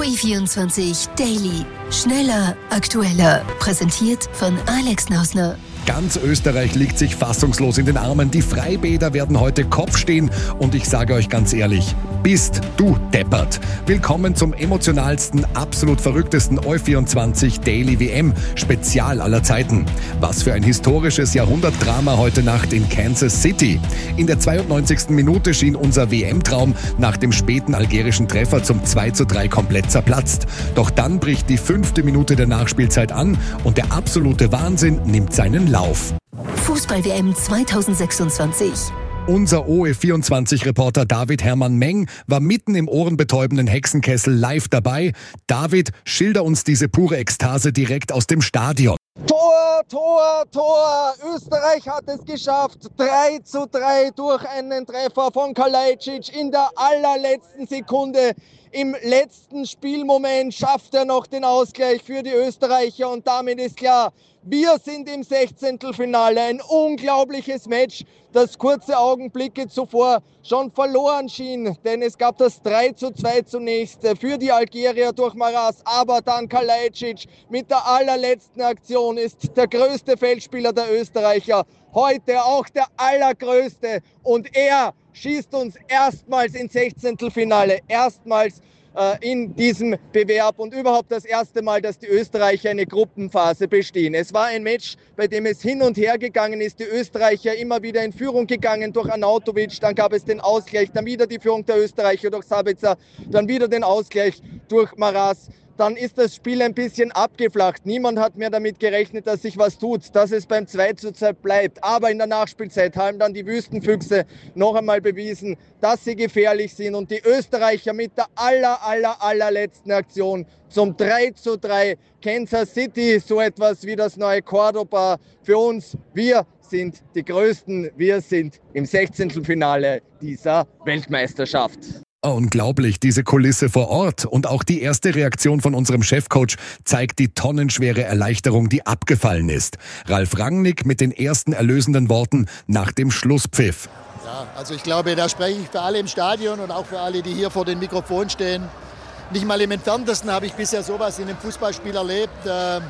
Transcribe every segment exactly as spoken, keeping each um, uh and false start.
O E vierundzwanzig Daily. Schneller, aktueller. Präsentiert von Alex Nausner. Ganz Österreich liegt sich fassungslos in den Armen. Die Freibäder werden heute Kopf stehen. Und ich sage euch ganz ehrlich, bist du deppert. Willkommen zum emotionalsten, absolut verrücktesten O E vierundzwanzig Daily W M Spezial aller Zeiten. Was für ein historisches Jahrhundertdrama heute Nacht in Kansas City. In der zweiundneunzigsten Minute schien unser W M-Traum nach dem späten algerischen Treffer zum zwei zu drei komplett zerplatzt. Doch dann bricht die fünfte Minute der Nachspielzeit an und der absolute Wahnsinn nimmt seinen Lauf. Fußball-W M zweitausendsechsundzwanzig. Unser O E vierundzwanzig-Reporter David Hermann Meng war mitten im ohrenbetäubenden Hexenkessel live dabei. David, schilder uns diese pure Ekstase direkt aus dem Stadion. Tor, Tor, Tor! Österreich hat es geschafft. drei zu drei durch einen Treffer von Kalajdzic in der allerletzten Sekunde. Im letzten Spielmoment schafft er noch den Ausgleich für die Österreicher und damit ist klar, wir sind im Sechzehntelfinale. Ein unglaubliches Match, das kurze Augenblicke zuvor schon verloren schien, denn es gab das drei zu zwei zunächst für die Algerier durch Maras, aber dann Kalajdzic mit der allerletzten Aktion ist der größte Feldspieler der Österreicher, heute auch der allergrößte und er schießt uns erstmals ins Sechzehntelfinale, erstmals äh, in diesem Bewerb und überhaupt das erste Mal, dass die Österreicher eine Gruppenphase bestehen. Es war ein Match, bei dem es hin und her gegangen ist, die Österreicher immer wieder in Führung gegangen durch Arnautovic, dann gab es den Ausgleich, dann wieder die Führung der Österreicher durch Sabitzer, dann wieder den Ausgleich durch Maras. Dann ist das Spiel ein bisschen abgeflacht. Niemand hat mehr damit gerechnet, dass sich was tut, dass es beim zwei zu zwei bleibt. Aber in der Nachspielzeit haben dann die Wüstenfüchse noch einmal bewiesen, dass sie gefährlich sind. Und die Österreicher mit der aller, aller, allerletzten Aktion zum drei zu drei. Kansas City, so etwas wie das neue Cordoba für uns. Wir sind die Größten. Wir sind im Sechzehntelfinale dieser Weltmeisterschaft. Unglaublich, diese Kulisse vor Ort. Und auch die erste Reaktion von unserem Chefcoach zeigt die tonnenschwere Erleichterung, die abgefallen ist. Ralf Rangnick mit den ersten erlösenden Worten nach dem Schlusspfiff. Ja, also ich glaube, da spreche ich für alle im Stadion und auch für alle, die hier vor dem Mikrofon stehen. Nicht mal im Entferntesten habe ich bisher sowas in einem Fußballspiel erlebt. Ähm,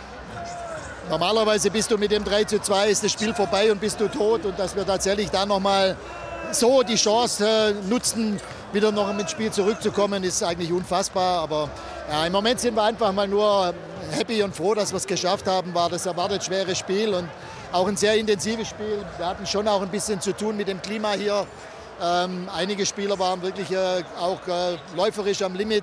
normalerweise bist du mit dem drei zu zwei, ist das Spiel vorbei und bist du tot. Und dass wir tatsächlich da nochmal so die Chance äh, nutzen, wieder noch ins Spiel zurückzukommen, ist eigentlich unfassbar. Aber ja, im Moment sind wir einfach mal nur happy und froh, dass wir es geschafft haben. War das erwartet schwere Spiel und auch ein sehr intensives Spiel. Wir hatten schon auch ein bisschen zu tun mit dem Klima hier. Ähm, einige Spieler waren wirklich äh, auch äh, läuferisch am Limit.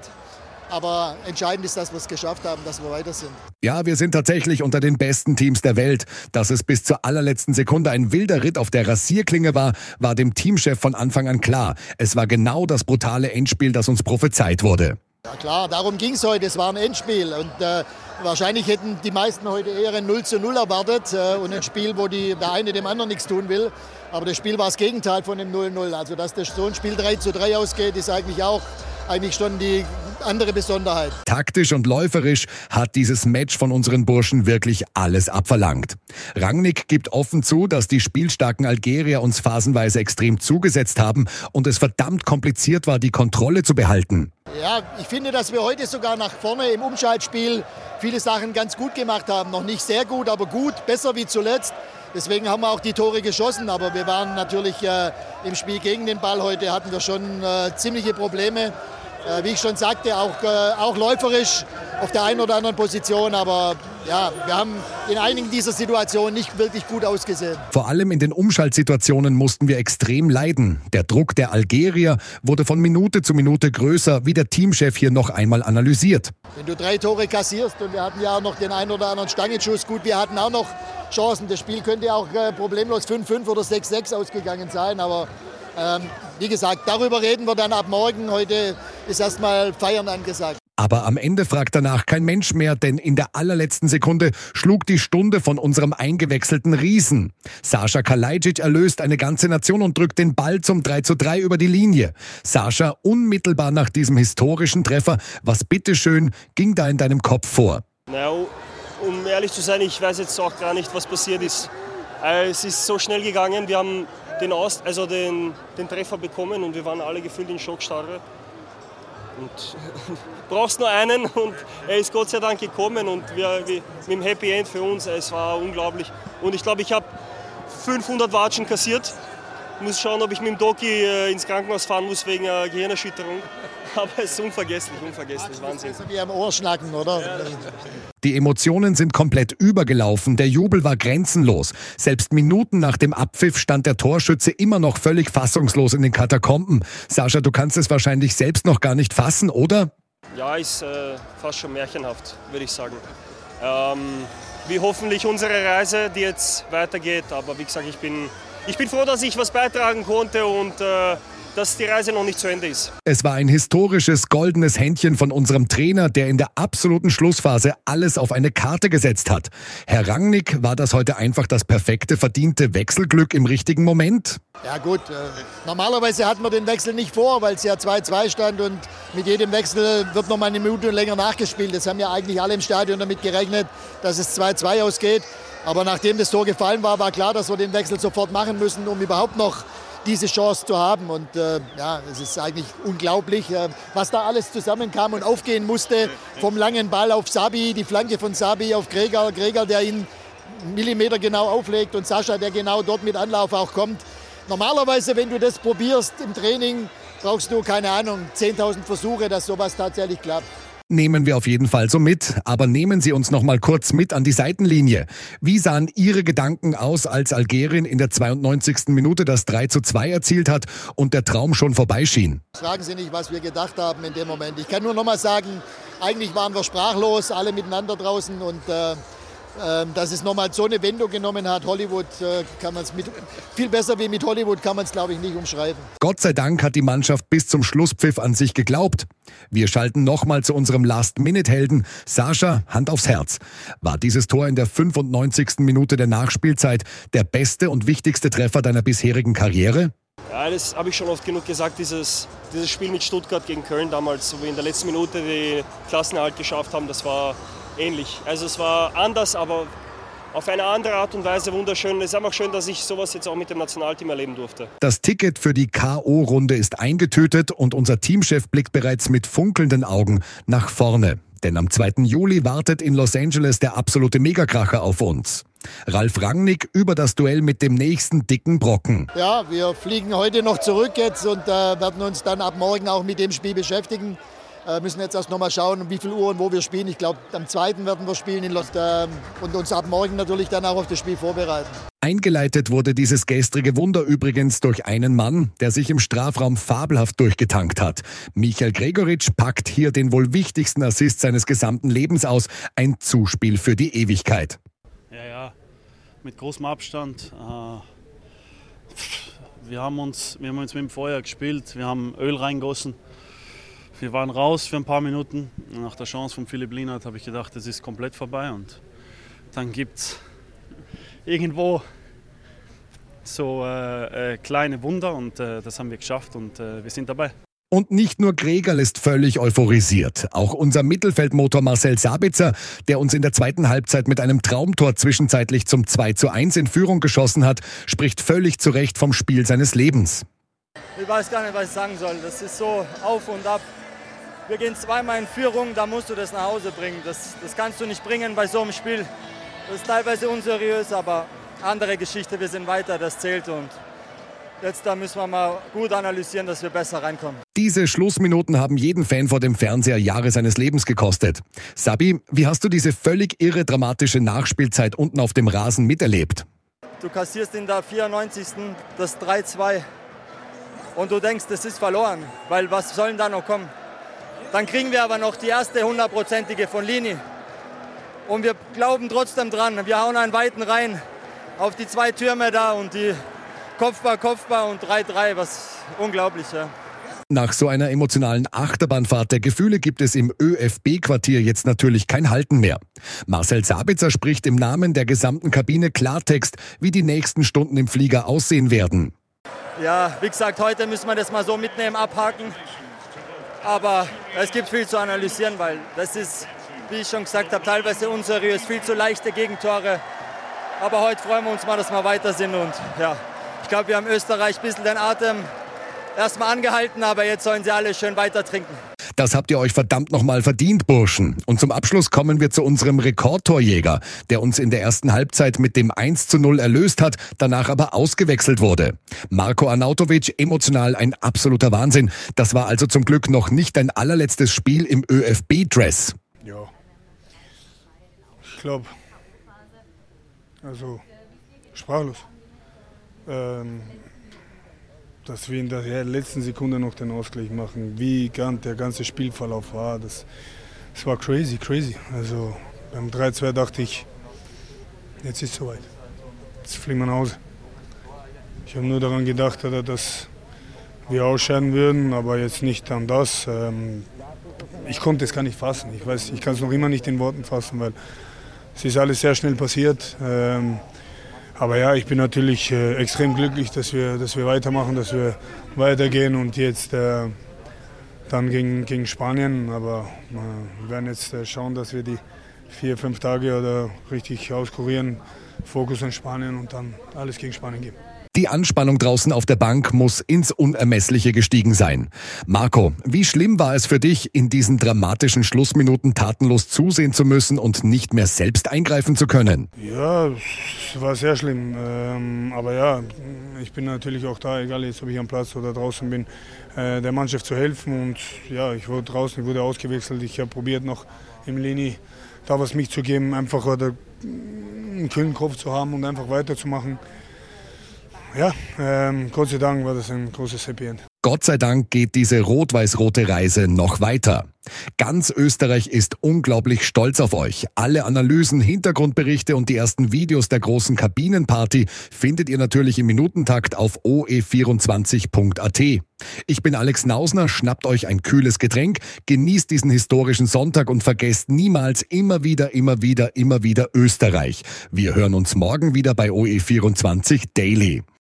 Aber entscheidend ist, dass wir es geschafft haben, dass wir weiter sind. Ja, wir sind tatsächlich unter den besten Teams der Welt. Dass es bis zur allerletzten Sekunde ein wilder Ritt auf der Rasierklinge war, war dem Teamchef von Anfang an klar. Es war genau das brutale Endspiel, das uns prophezeit wurde. Ja klar, darum ging es heute. Es war ein Endspiel. Und äh, wahrscheinlich hätten die meisten heute eher ein null zu null erwartet. Äh, und ein Spiel, wo die, der eine dem anderen nichts tun will. Aber das Spiel war das Gegenteil von dem null null. Also dass das so ein Spiel drei zu drei ausgeht, ist eigentlich auch eigentlich schon die andere Besonderheit. Taktisch und läuferisch hat dieses Match von unseren Burschen wirklich alles abverlangt. Rangnick gibt offen zu, dass die spielstarken Algerier uns phasenweise extrem zugesetzt haben und es verdammt kompliziert war, die Kontrolle zu behalten. Ja, ich finde, dass wir heute sogar nach vorne im Umschaltspiel viele Sachen ganz gut gemacht haben. Noch nicht sehr gut, aber gut, besser wie zuletzt. Deswegen haben wir auch die Tore geschossen, aber wir waren natürlich äh, im Spiel gegen den Ball heute, hatten wir schon äh, ziemliche Probleme. Äh, wie ich schon sagte, auch, äh, auch läuferisch auf der einen oder anderen Position, aber ja, wir haben in einigen dieser Situationen nicht wirklich gut ausgesehen. Vor allem in den Umschaltsituationen mussten wir extrem leiden. Der Druck der Algerier wurde von Minute zu Minute größer, wie der Teamchef hier noch einmal analysiert. Wenn du drei Tore kassierst und wir hatten ja auch noch den einen oder anderen Stangenschuss, gut, wir hatten auch noch Chancen. Das Spiel könnte auch äh, problemlos fünf fünf oder sechs sechs ausgegangen sein, aber ähm, wie gesagt, darüber reden wir dann ab morgen. Heute ist erstmal Feiern angesagt. Aber am Ende fragt danach kein Mensch mehr, denn in der allerletzten Sekunde schlug die Stunde von unserem eingewechselten Riesen. Sascha Kalajdzic erlöst eine ganze Nation und drückt den Ball zum drei zu drei über die Linie. Sascha, unmittelbar nach diesem historischen Treffer, was bitteschön ging da in deinem Kopf vor? Naja, um ehrlich zu sein, ich weiß jetzt auch gar nicht, was passiert ist. Es ist so schnell gegangen, wir haben den, Aus, also den, den Treffer bekommen und wir waren alle gefühlt in Schockstarre. Und brauchst nur einen und er ist Gott sei Dank gekommen und wir, wir, mit dem Happy End für uns, es war unglaublich. Und ich glaube, ich habe fünfhundert Watschen kassiert. Ich muss schauen, ob ich mit dem Doki äh, ins Krankenhaus fahren muss wegen äh, Gehirnerschütterung. Aber es ist unvergesslich, unvergesslich, Wahnsinn. Das ist wie am Ohr schnacken, oder? Ja. Die Emotionen sind komplett übergelaufen, der Jubel war grenzenlos. Selbst Minuten nach dem Abpfiff stand der Torschütze immer noch völlig fassungslos in den Katakomben. Sascha, du kannst es wahrscheinlich selbst noch gar nicht fassen, oder? Ja, ist äh, fast schon märchenhaft, würde ich sagen. Ähm, wie hoffentlich unsere Reise, die jetzt weitergeht. Aber wie gesagt, ich bin, ich bin froh, dass ich was beitragen konnte und äh, dass die Reise noch nicht zu Ende ist. Es war ein historisches goldenes Händchen von unserem Trainer, der in der absoluten Schlussphase alles auf eine Karte gesetzt hat. Herr Rangnick, war das heute einfach das perfekte, verdiente Wechselglück im richtigen Moment? Ja gut, äh, normalerweise hatten wir den Wechsel nicht vor, weil es ja zwei zwei stand und mit jedem Wechsel wird noch mal eine Minute länger nachgespielt. Das haben ja eigentlich alle im Stadion damit gerechnet, dass es zwei zwei ausgeht. Aber nachdem das Tor gefallen war, war klar, dass wir den Wechsel sofort machen müssen, um überhaupt noch diese Chance zu haben. Und äh, ja, es ist eigentlich unglaublich, äh, was da alles zusammenkam und aufgehen musste. Vom langen Ball auf Sabi, die Flanke von Sabi auf Gregal, Gregal, der ihn Millimeter genau auflegt und Sascha, der genau dort mit Anlauf auch kommt. Normalerweise, wenn du das probierst im Training, brauchst du, keine Ahnung, zehntausend Versuche, dass sowas tatsächlich klappt. Nehmen wir auf jeden Fall so mit, aber nehmen Sie uns noch mal kurz mit an die Seitenlinie. Wie sahen Ihre Gedanken aus, als Algerien in der zweiundneunzigsten Minute das drei zu zwei erzielt hat und der Traum schon vorbeischien? Fragen Sie nicht, was wir gedacht haben in dem Moment. Ich kann nur noch mal sagen, eigentlich waren wir sprachlos, alle miteinander draußen und äh, dass es nochmal so eine Wendung genommen hat, Hollywood, kann man es mit, viel besser wie mit Hollywood kann man es, glaube ich, nicht umschreiben. Gott sei Dank hat die Mannschaft bis zum Schlusspfiff an sich geglaubt. Wir schalten nochmal zu unserem Last-Minute-Helden. Sascha, Hand aufs Herz. War dieses Tor in der fünfundneunzigsten Minute der Nachspielzeit der beste und wichtigste Treffer deiner bisherigen Karriere? Ja, das habe ich schon oft genug gesagt, dieses, dieses Spiel mit Stuttgart gegen Köln damals, wo wir in der letzten Minute den Klassenerhalt geschafft haben, das war ähnlich. Also es war anders, aber auf eine andere Art und Weise wunderschön. Es ist einfach schön, dass ich sowas jetzt auch mit dem Nationalteam erleben durfte. Das Ticket für die K O-Runde ist eingetütet und unser Teamchef blickt bereits mit funkelnden Augen nach vorne. Denn am zweiten Juli wartet in Los Angeles der absolute Megakracher auf uns. Ralf Rangnick über das Duell mit dem nächsten dicken Brocken. Ja, wir fliegen heute noch zurück jetzt und äh, werden uns dann ab morgen auch mit dem Spiel beschäftigen. Wir äh, müssen jetzt erst noch mal schauen, um wie viel Uhr und wo wir spielen. Ich glaube, am zweiten werden wir spielen in Los, äh, und uns ab morgen natürlich dann auch auf das Spiel vorbereiten. Eingeleitet wurde dieses gestrige Wunder übrigens durch einen Mann, der sich im Strafraum fabelhaft durchgetankt hat. Michael Gregoritsch packt hier den wohl wichtigsten Assist seines gesamten Lebens aus. Ein Zuspiel für die Ewigkeit. Ja, ja, mit großem Abstand. Äh, wir, haben uns, wir haben uns mit dem Feuer gespielt, wir haben Öl reingossen. Wir waren raus für ein paar Minuten. Nach der Chance von Philipp Lienhardt habe ich gedacht, es ist komplett vorbei. Und dann gibt es irgendwo so äh, äh, kleine Wunder und äh, das haben wir geschafft und äh, wir sind dabei. Und nicht nur Gregal ist völlig euphorisiert. Auch unser Mittelfeldmotor Marcel Sabitzer, der uns in der zweiten Halbzeit mit einem Traumtor zwischenzeitlich zum zwei zu eins in Führung geschossen hat, spricht völlig zu Recht vom Spiel seines Lebens. Ich weiß gar nicht, was ich sagen soll. Das ist so auf und ab. Wir gehen zweimal in Führung, da musst du das nach Hause bringen. Das, das kannst du nicht bringen bei so einem Spiel. Das ist teilweise unseriös, aber andere Geschichte, wir sind weiter, das zählt. Und jetzt da müssen wir mal gut analysieren, dass wir besser reinkommen. Diese Schlussminuten haben jeden Fan vor dem Fernseher Jahre seines Lebens gekostet. Sabi, wie hast du diese völlig irre dramatische Nachspielzeit unten auf dem Rasen miterlebt? Du kassierst in der vierundneunzigsten das drei zwei und du denkst, das ist verloren, weil was soll denn da noch kommen? Dann kriegen wir aber noch die erste hundertprozentige von Lini. Und wir glauben trotzdem dran. Wir hauen einen weiten rein auf die zwei Türme da und die Kopfball, Kopfball und drei drei, was unglaublich, ja. Nach so einer emotionalen Achterbahnfahrt der Gefühle gibt es im ÖFB-Quartier jetzt natürlich kein Halten mehr. Marcel Sabitzer spricht im Namen der gesamten Kabine Klartext, wie die nächsten Stunden im Flieger aussehen werden. Ja, wie gesagt, heute müssen wir das mal so mitnehmen, abhaken. Aber es gibt viel zu analysieren, weil das ist, wie ich schon gesagt habe, teilweise unseriös, viel zu leichte Gegentore. Aber heute freuen wir uns mal, dass wir weiter sind. Und ja, ich glaube, wir haben Österreich ein bisschen den Atem erstmal angehalten, aber jetzt sollen sie alle schön weiter trinken. Das habt ihr euch verdammt nochmal verdient, Burschen. Und zum Abschluss kommen wir zu unserem Rekordtorjäger, der uns in der ersten Halbzeit mit dem eins zu null erlöst hat, danach aber ausgewechselt wurde. Marko Arnautovic, emotional ein absoluter Wahnsinn. Das war also zum Glück noch nicht dein allerletztes Spiel im ÖFB-Dress. Ja, ich glaube, also sprachlos, ähm, dass wir in der letzten Sekunde noch den Ausgleich machen, wie der ganze Spielverlauf war, das, das war crazy, crazy. Also beim drei zwei dachte ich, jetzt ist es soweit, jetzt fliegen wir nach Hause. Ich habe nur daran gedacht, dass wir ausscheiden würden, aber jetzt nicht an das. Ich konnte es gar nicht fassen. Ich weiß, ich kann es noch immer nicht in Worten fassen, weil es ist alles sehr schnell passiert. Aber ja, ich bin natürlich extrem glücklich, dass wir, dass wir weitermachen, dass wir weitergehen und jetzt dann gegen, gegen Spanien. Aber wir werden jetzt schauen, dass wir die vier, fünf Tage oder richtig auskurieren, Fokus an Spanien und dann alles gegen Spanien geben. Die Anspannung draußen auf der Bank muss ins Unermessliche gestiegen sein. Marco, wie schlimm war es für dich, in diesen dramatischen Schlussminuten tatenlos zusehen zu müssen und nicht mehr selbst eingreifen zu können? Ja, es war sehr schlimm. Ähm, aber ja, ich bin natürlich auch da, egal jetzt, ob ich am Platz oder draußen bin, äh, der Mannschaft zu helfen. Und ja, ich wurde draußen, ich wurde ausgewechselt. Ich habe probiert, noch im Lini da was mich zu geben, einfach oder einen kühlen Kopf zu haben und einfach weiterzumachen. Ja, ähm, Gott sei Dank war das ein großes Happy End. Gott sei Dank geht diese rot-weiß-rote Reise noch weiter. Ganz Österreich ist unglaublich stolz auf euch. Alle Analysen, Hintergrundberichte und die ersten Videos der großen Kabinenparty findet ihr natürlich im Minutentakt auf o e vierundzwanzig punkt a t. Ich bin Alex Nausner, schnappt euch ein kühles Getränk, genießt diesen historischen Sonntag und vergesst niemals immer wieder, immer wieder, immer wieder Österreich. Wir hören uns morgen wieder bei o e vierundzwanzig Daily.